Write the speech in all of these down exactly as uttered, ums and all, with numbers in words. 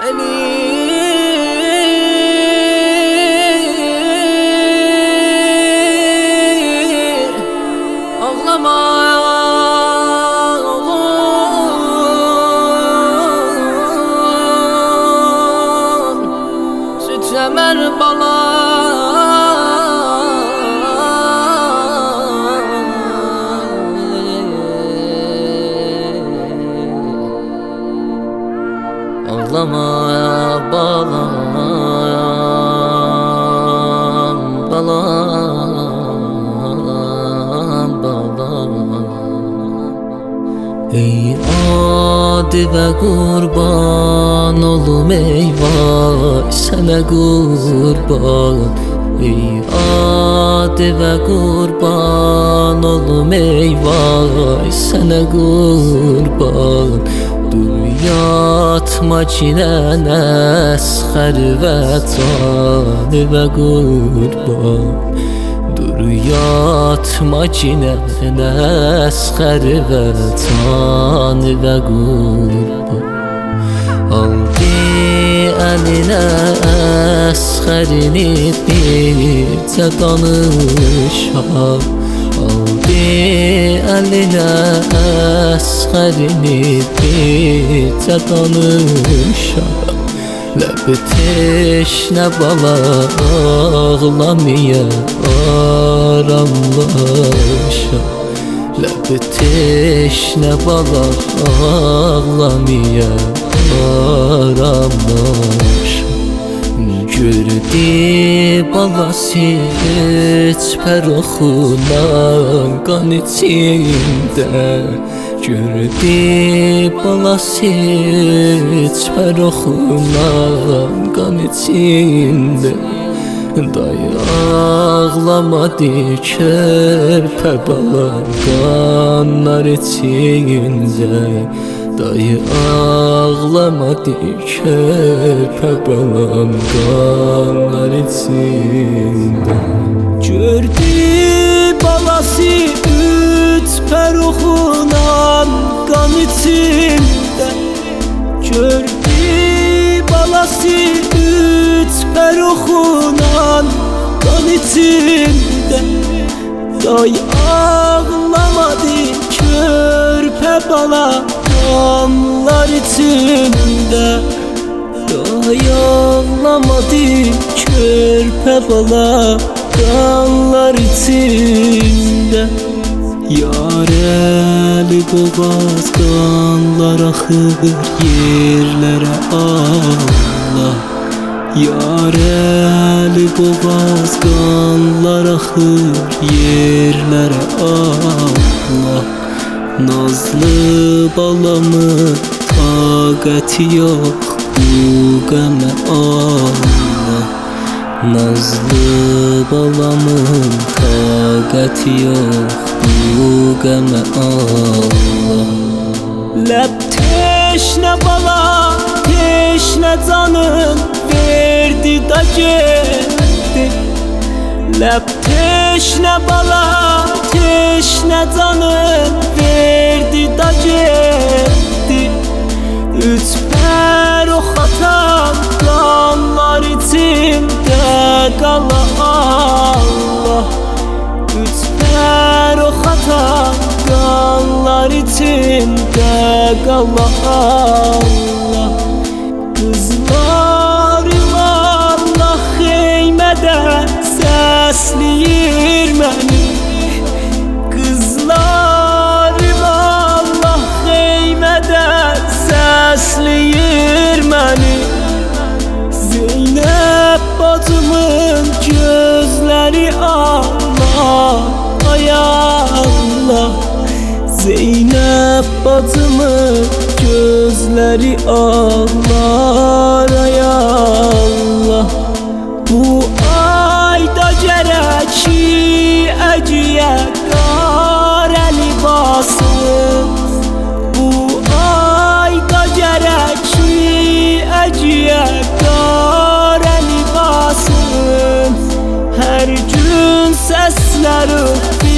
Ağlama oğlum, süt emer balam. Ağlama balam, balam, balam. Ey adi ve kurban olum ey vay sana kurban. Ey adi ve kurban olum ey vay sana kurban. Dur yatma çinen esher ve tani ve kurban. Dur yatma çinen esher ve tani ve kurban. Aldı eline esherini birce danışam. Aldı eline esherini birce danışam. Leb teşne bala ağlamaya aramlaşam. Leb teşne bala ağlamaya aramlaşam. Gördü balası içper okunan kan içinde. Gördü balası içper okunan kan içinde. Dayı ağlamadı körpe balam kanlar içinde. Dayı ağlamadı körpe balam kanlar içinde. Gördü balası ütper okunan kan içinde. Gördü balası ütper okunan kan içinde. Dayı ağlamadı körpe balam kanlar içinde. Dayı ağlamadı körpe balam kanlar içinde. Yar eli boğaz kanlar akır yerlere Allah. Yar eli boğaz kanlar akır yerlere Allah. Nazlı balamın taqəti yok bu qəmə Allah. Nazlı balamın taqəti yok bu qəmə Allah. Ləb teşne bala teşne canın verdi da getdi. Ləb teşne bala teşne canın verdi da getdi. Ütper o xatan kanlar içinde qala Allah. Ütper o xatan kanlar içinde qala Allah. Kızlar Allah xeymədə səsləyir məni. Kızlar Allah xeymədə səsləyir məni. Zeynep bacımın gözləri Allah, ay Allah. Zeynep bacımın gözləri Allah, ay Allah. Bu ayda gərək ki əciyə qara libasın. Bu ayda gərək ki əciyə qara libasın. Hər gün səsləri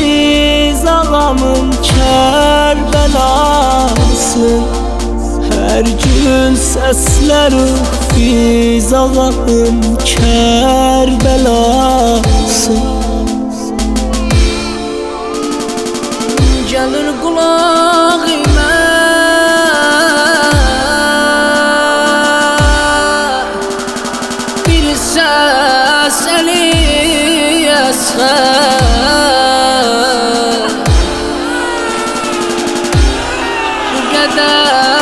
biz ağamın Kərbəlasın. Hər Her gün sesler Fiz ağanın Kerbelası. Gelir kulağıma bir ses eli esher. Bu kadar